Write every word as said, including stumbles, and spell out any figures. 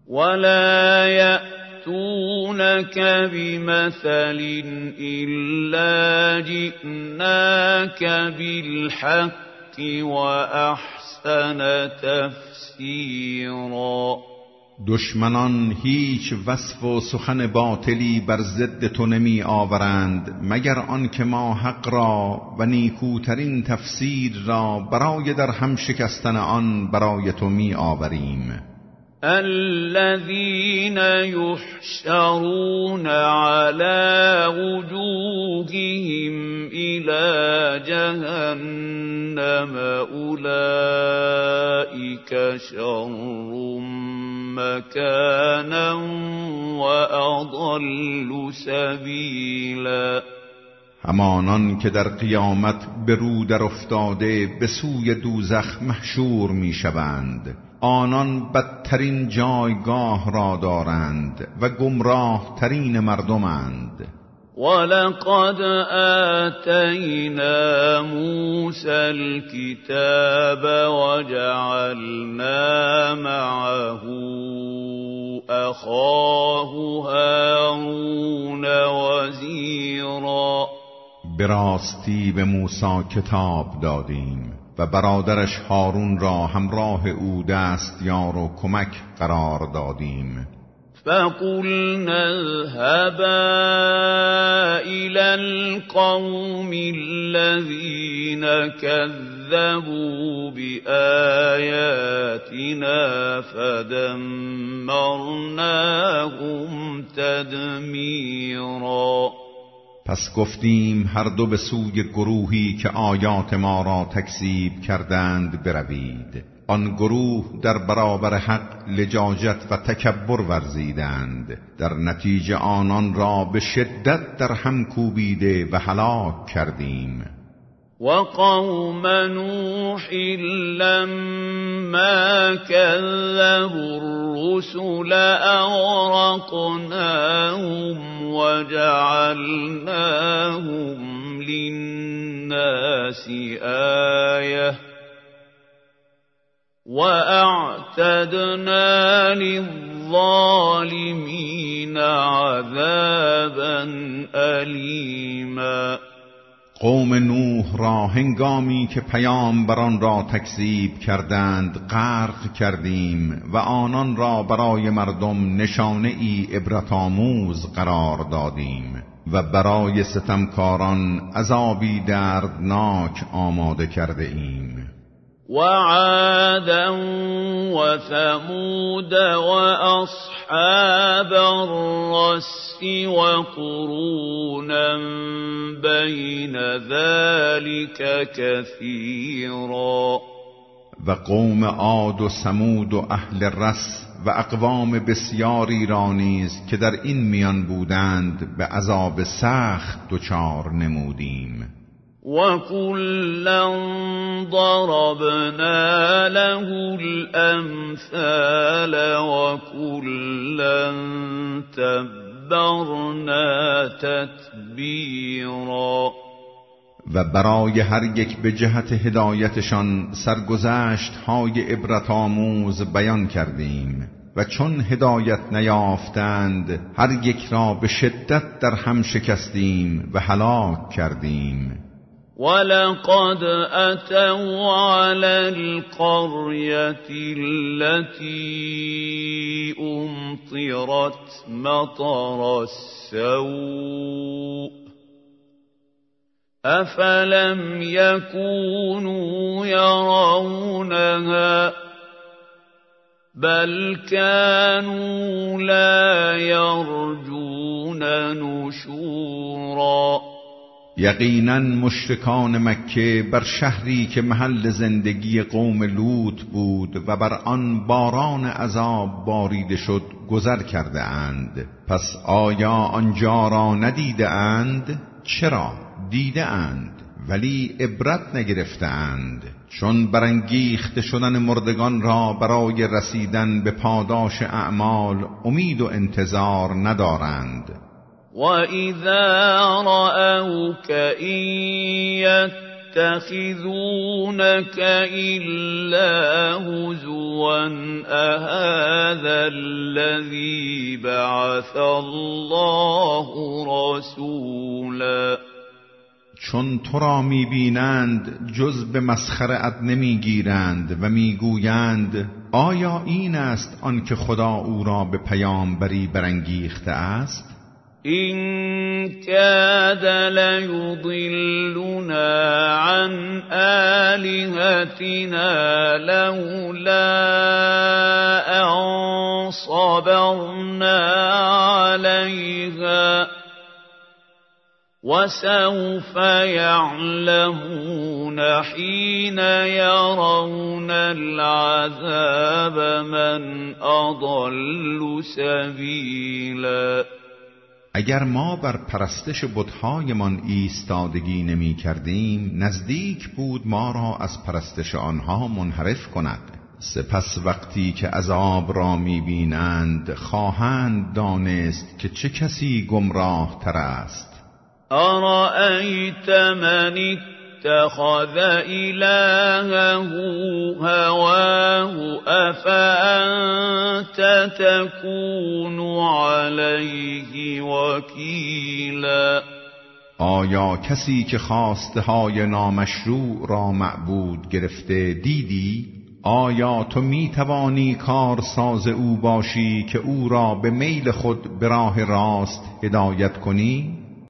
ولا يأتونك بمثل إلا جئناك بالحق وأحسن تفسیرا. دشمنان هیچ وصف و سخن باطلی بر ضد تو نمی آورند مگر آنکه ما حق را و نیکوترین تفسیر را برای در هم شکستن آن برای تو می آوریم. الذين يحشرون على وجوههم إلى جهنم أولئك شر مكانا وأضل سبيلا. همانان که در قیامت به رو در افتاده به سوی دوزخ محشور می شوند، آنان بدترین جایگاه را دارند و گمراه ترین مردمند. ولقد آتینا موسی الكتاب وجعلنا معه اخاه هارون وزیرا. به راستی به موسی کتاب دادیم و برادرش هارون را همراه او دستیار و کمک قرار دادیم. فقلنا اذهبا إلى القوم الذين كذبوا بآياتنا فدمرناهم تدمیرا. پس گفتیم هر دو به سوی گروهی که آیات ما را تکذیب کردند بروید. آن گروه در برابر حق لجاجت و تکبر ورزیدند، در نتیجه آنان را به شدت در هم کوبیده و هلاک کردیم. و قوم نوح لما كذبوا الرسل أغرقناهم وجعلناهم للناس آية وأعتدنا للظالمين عذابا أليما. قوم نوح را هنگامی که پیامبران را تکذیب کردند غرق کردیم و آنان را برای مردم نشانه ای عبرت آموز قرار دادیم و برای ستمکاران عذابی دردناک آماده کرده ایم. وعادا وثمود وأصحاب الرس وقرونا بين ذلك كثيرا. و قوم عاد و ثمود و اهل رس و اقوام بسیاری را نیز که در این میان بودند به عذاب سخت دچار نمودیم. وَكُلًّا ضَرَبْنَا لَهُ الْأَمْثَالَ وَكُلًّا تَبَّرْنَا تَتْبِيرًا. و برای هر یک به جهت هدایتشان سرگذشت های عبرت آموز بیان کردیم و چون هدایت نیافتند هر یک را به شدت در هم شکستیم و هلاک کردیم. وَلَقَدْ أَتَوْا عَلَى الْقَرْيَةِ الَّتِي أُمْطِرَتْ مَطَرَ السَّوْءِ أَفَلَمْ يَكُونُوا يَرَوْنَهَا بَلْ كَانُوا لَا يَرْجُونَ نُشُورًا. یقیناً مشرکان مکه بر شهری که محل زندگی قوم لوط بود و بر آن باران عذاب باریده شد گذر کرده اند. پس آیا آنجا را ندیده اند؟ چرا؟ دیده اند ولی عبرت نگرفته اند، چون برانگیخته شدن مردگان را برای رسیدن به پاداش اعمال امید و انتظار ندارند. وَإِذَا رَأَوْكَ إِن يتخذونك إلا هزوا أهذا الذي بعث الله رسولا. چون تو را می بینند جز به مسخره‌ات نمی گیرند و می گویند آیا این است آنکه خدا او را به پیامبری برانگیخته است؟ این کاد لیضلنا عن آلهتنا لولا ان صبرنا علیها وسوف يعلمون حين يرون العذاب من اضل سبیلا. اگر ما بر پرستش بت‌هایمان ایستادگی نمی کردیم نزدیک بود ما را از پرستش آنها منحرف کند. سپس وقتی که عذاب را می بینند خواهند دانست که چه کسی گمراه تر است. أرأيت من اتخذ إلهه هواه أفأنت تكون عليه وكيلا. آیا کسی که خواسته های نامشروع را معبود گرفته دیدی؟ آیا تو می توانی کارساز او باشی که او را به میل خود به راه راست هدایت کنی؟